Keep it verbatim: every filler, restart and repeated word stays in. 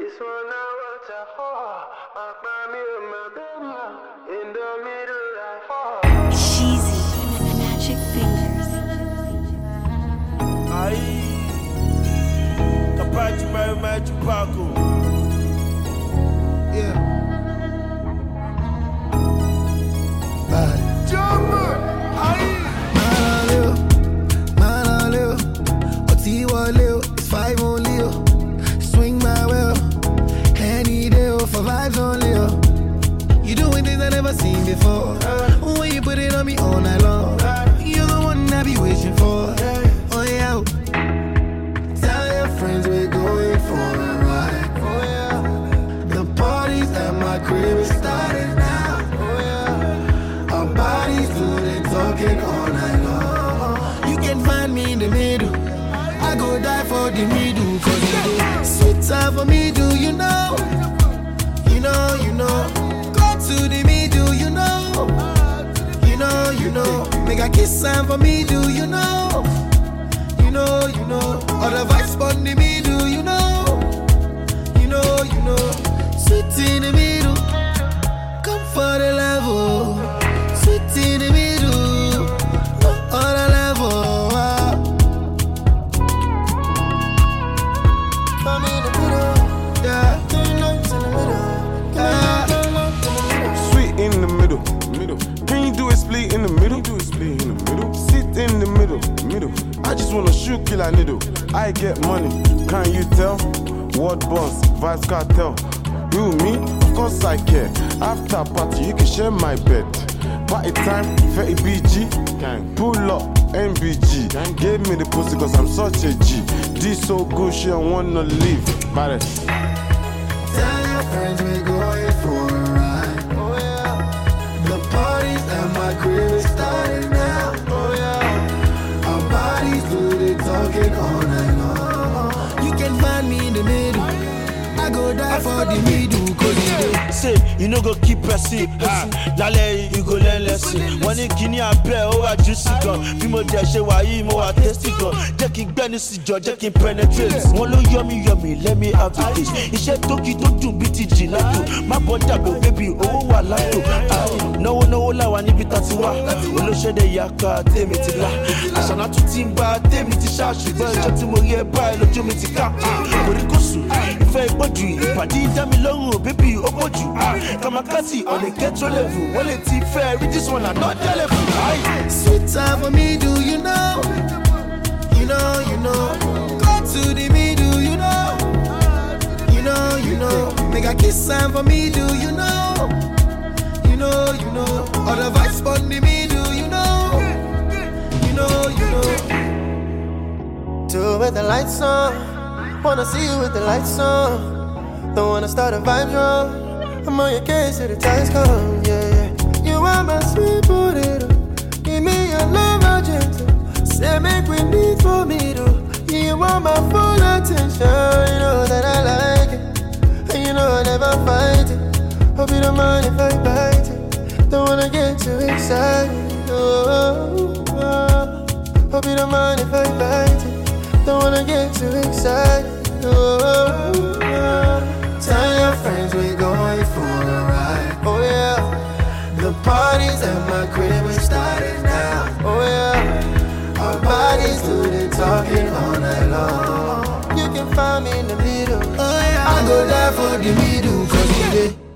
This one I want to hold. I find me and my baby in the middle of fall. Sheezy, magic fingers. Aí, capaz de mais mais Paco. Yeah. Bad. Jumper. Aí. Man, man, man, what's he want, Lil? It's five on Lil. Swing my will. Any day for vibes on Lil. You doing things I never seen before. When you put it on me all night long, you're the one I be wishing for. Oh yeah. Tell your friends we're going for a ride. Oh yeah. The parties at my crib is starting now. Oh yeah. Our bodies do the talking all night long. You can find me in the middle. I go die for the middle. Cause you do sweet time for me, do you know? You know, you know. Go to the middle, you know. You know, you know. Make a kiss sign for me, do you know? You know, you know. All the vibes on the middle, you know. You know, you know. Sweet in the middle. Come for the level. Sweet in the middle. No other level. I'm in the middle. Yeah. Three nights in the middle. Yeah. Sweet in the middle, middle. Can you do a split in the middle? Do a split in the middle. Sit in the middle, middle. I just wanna shoot, kill a needle. I get money, can you tell? Word boss, vibes cartel. You, me, of course I care. After party, you can share my bed. Party time, thirty B G. Gang. Pull up, M B G. Gang. Give me the pussy cause I'm such a G. This so good, she don't wanna leave. Baddest. Tell your friends we're going for a ride. Oh yeah. The parties at my crib is starting now. Oh yeah. Our bodies do the talking all night long. You can find me in the middle. I go die for the middle. Cause you do. Say, you no go keep pressing. Ah, lálẹ́ you go learn lesson. Wọ́n ní kíní abẹ́ ó wà juicy gan. Bí mo jẹ ṣe wà yìí mo wà tasty gan. Jẹ́ kí n gbẹ́nu sí jọ, jẹ́ kí n penetrate. Wọ́n ló yọmi yọmi, let me have the taste. Iṣẹ́ tókì tó dùn bí ti jì látò. Má bọ́ dàgbò bébì owó wà látò. Náwó náwó làwà níbi tá ti wá. Olóṣèdè yàká tèmi ti lá. Àṣànà tún ti ń bá tèmi ti ṣá. Ṣùgbọ́n ìjọ tí mo rí ẹ báyìí lójú mi ti ká. Kòríkòsù, ìfẹ́ ìpọ́jù, ìpàdé dámi lọ́rùn bébì ó pọ̀jù. Kamakasi on a ghetto level. Well, it's fair, this one are not the level. Aye. Sweet time for me, do you know? You know, you know. Go to the middle, you know. You know, you know. Make a kiss sign for me, do you know? You know, you know. All the vibes on the middle, you know. You know, you know. Do it with the lights on. Wanna see you with the lights on. Don't wanna start a vibe wrong. I'm on your case till the times come, yeah, yeah. You are my sweet potato. Give me your love, agenda. Say make we meet for me, though. You want my full attention. You know that I like it. And you know I never fight it. Hope you don't mind if I bite it. Don't wanna get too excited. Oh, oh, oh. Hope you don't mind if I bite it. Don't wanna get too excited. Oh, oh, oh. Tell your friends we're going for a ride. Oh yeah. The parties at my crib are starting now. Oh yeah. Our bodies do the talking all night long. You can find me in the middle. Oh yeah. I go die for the middle. Cause you did.